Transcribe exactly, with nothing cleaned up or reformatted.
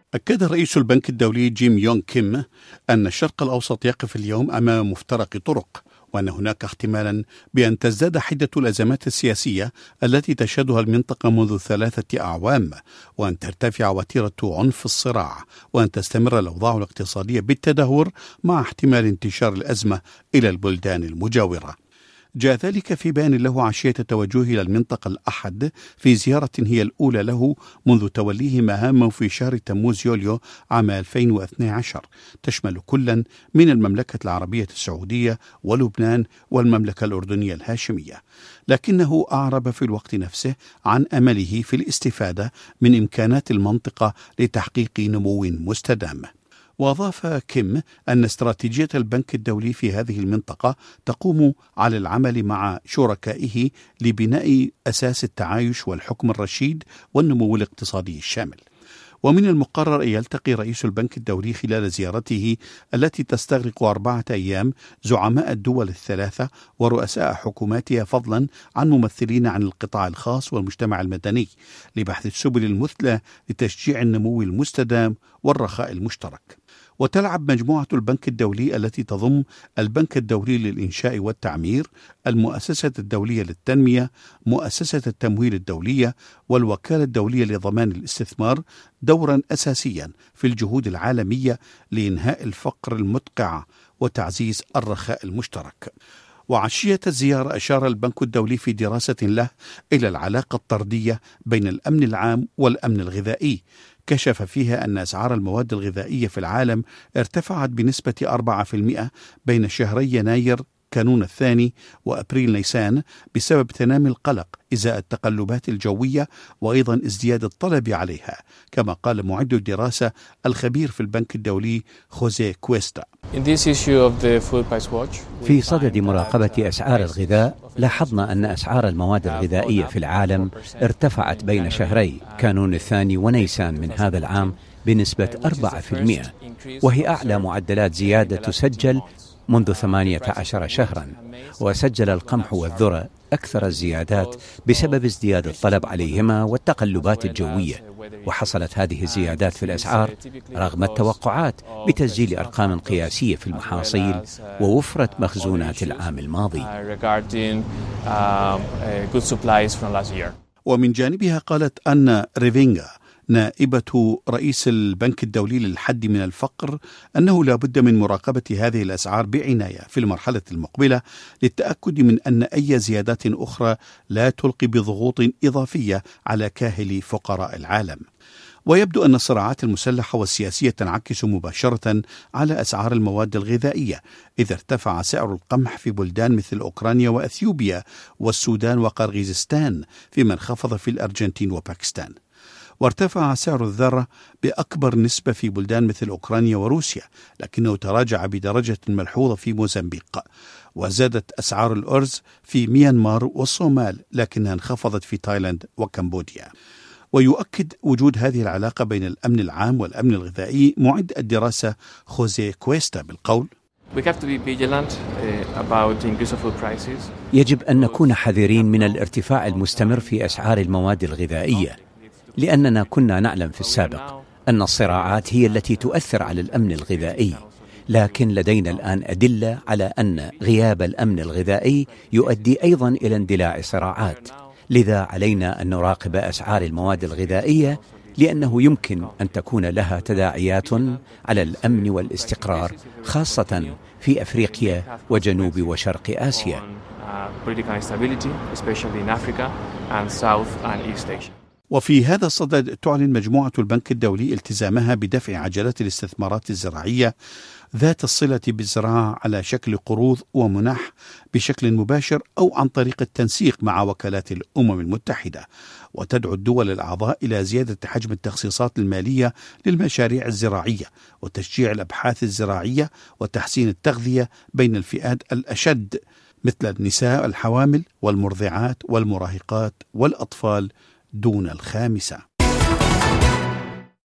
أكد رئيس البنك الدولي جيم يونغ كيم أن الشرق الأوسط يقف اليوم أمام مفترق طرق، وأن هناك احتمالا بأن تزداد حدة الأزمات السياسية التي تشهدها المنطقة منذ ثلاثة أعوام، وأن ترتفع وتيرة عنف الصراع، وأن تستمر الأوضاع الاقتصادية بالتدهور مع احتمال انتشار الأزمة إلى البلدان المجاورة. جاء ذلك في بيان له عشية توجهه إلى المنطقة الأحد في زيارة هي الأولى له منذ توليه مهامه في شهر تموز يوليو عام ألفين واثني عشر، تشمل كلا من المملكة العربية السعودية ولبنان والمملكة الأردنية الهاشمية، لكنه أعرب في الوقت نفسه عن أمله في الاستفادة من إمكانات المنطقة لتحقيق نمو مستدام. وأضاف كيم أن استراتيجية البنك الدولي في هذه المنطقة تقوم على العمل مع شركائه لبناء أساس التعايش والحكم الرشيد والنمو الاقتصادي الشامل. ومن المقرر أن يلتقي رئيس البنك الدولي خلال زيارته التي تستغرق أربعة أيام زعماء الدول الثلاثة ورؤساء حكوماتها، فضلا عن ممثلين عن القطاع الخاص والمجتمع المدني، لبحث السبل المثلى لتشجيع النمو المستدام والرخاء المشترك. وتلعب مجموعة البنك الدولي التي تضم البنك الدولي للإنشاء والتعمير، المؤسسة الدولية للتنمية، مؤسسة التمويل الدولية، والوكالة الدولية لضمان الاستثمار دورا أساسيا في الجهود العالمية لإنهاء الفقر المدقع وتعزيز الرخاء المشترك. وعشية الزيارة أشار البنك الدولي في دراسة له إلى العلاقة الطردية بين الأمن العام والأمن الغذائي، كشف فيها أن أسعار المواد الغذائية في العالم ارتفعت بنسبة أربعة بالمئة بين شهري يناير كانون الثاني وأبريل نيسان بسبب تنامي القلق إزاء التقلبات الجوية وأيضا ازدياد الطلب عليها، كما قال معد الدراسة الخبير في البنك الدولي خوزيه كويستا. في صدد مراقبة أسعار الغذاء لاحظنا أن أسعار المواد الغذائية في العالم ارتفعت بين شهري كانون الثاني ونيسان من هذا العام بنسبة أربعة بالمئة، وهي أعلى معدلات زيادة تسجل منذ ثمانية عشر شهرا. وسجل القمح والذرة أكثر الزيادات بسبب ازدياد الطلب عليهما والتقلبات الجوية، وحصلت هذه الزيادات في الأسعار رغم التوقعات بتسجيل أرقام قياسية في المحاصيل ووفرة مخزونات العام الماضي. ومن جانبها قالت أن ريفينغا نائبة رئيس البنك الدولي للحد من الفقر أنه لا بد من مراقبة هذه الأسعار بعناية في المرحلة المقبلة للتأكد من أن أي زيادات أخرى لا تلقي بضغوط إضافية على كاهل فقراء العالم. ويبدو أن الصراعات المسلحة والسياسية تنعكس مباشرة على أسعار المواد الغذائية، إذا ارتفع سعر القمح في بلدان مثل أوكرانيا وأثيوبيا والسودان وقرغيزستان، فيما انخفض في الأرجنتين وباكستان. وارتفع سعر الذرة بأكبر نسبة في بلدان مثل أوكرانيا وروسيا، لكنه تراجع بدرجة ملحوظة في موزمبيق. وزادت أسعار الأرز في ميانمار والصومال، لكنها انخفضت في تايلاند وكمبوديا. ويؤكد وجود هذه العلاقة بين الأمن العام والأمن الغذائي معد الدراسة خوزيه كويستا بالقول: يجب أن نكون حذرين من الارتفاع المستمر في أسعار المواد الغذائية، لأننا كنا نعلم في السابق أن الصراعات هي التي تؤثر على الأمن الغذائي، لكن لدينا الآن أدلة على أن غياب الأمن الغذائي يؤدي أيضا إلى اندلاع صراعات. لذا علينا أن نراقب أسعار المواد الغذائية، لأنه يمكن أن تكون لها تداعيات على الأمن والاستقرار، خاصة في أفريقيا وجنوب وشرق آسيا. وفي هذا الصدد تعلن مجموعة البنك الدولي التزامها بدفع عجلات الاستثمارات الزراعية ذات الصلة بالزراعة على شكل قروض ومنح بشكل مباشر أو عن طريق التنسيق مع وكالات الأمم المتحدة، وتدعو الدول الأعضاء إلى زيادة حجم التخصيصات المالية للمشاريع الزراعية وتشجيع الأبحاث الزراعية وتحسين التغذية بين الفئات الأشد مثل النساء الحوامل والمرضعات والمراهقات والأطفال دون الخامسة.